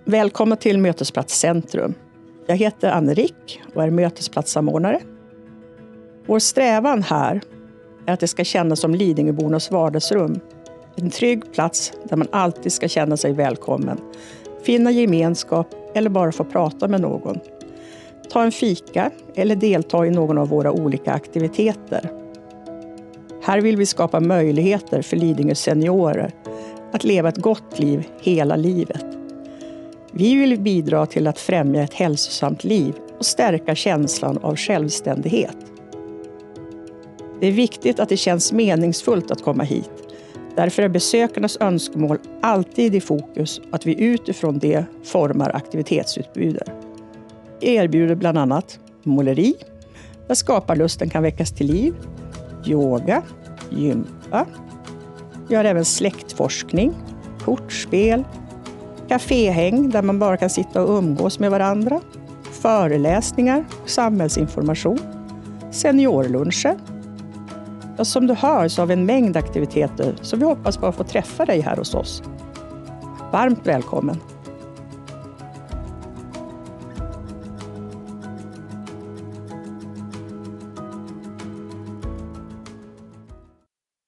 Välkomna till Mötesplats Centrum. Jag heter Anne-Rick och är mötesplatssamordnare. Vår strävan här är att det ska kännas som Lidingöbornas vardagsrum. En trygg plats där man alltid ska känna sig välkommen. Finna gemenskap eller bara få prata med någon. Ta en fika eller delta i någon av våra olika aktiviteter. Här vill vi skapa möjligheter för Lidingö seniorer att leva ett gott liv hela livet. Vi vill bidra till att främja ett hälsosamt liv och stärka känslan av självständighet. Det är viktigt att det känns meningsfullt att komma hit. Därför är besökarnas önskemål alltid i fokus att vi utifrån det formar aktivitetsutbudet. Vi erbjuder bland annat måleri, där skaparlusten kan väckas till liv, yoga, gympa. Vi har även släktforskning, kortspel, kaféhäng där man bara kan sitta och umgås med varandra, föreläsningar och samhällsinformation, seniorluncher. Och som du hör så har vi en mängd aktiviteter så vi hoppas bara få träffa dig här hos oss. Varmt välkommen!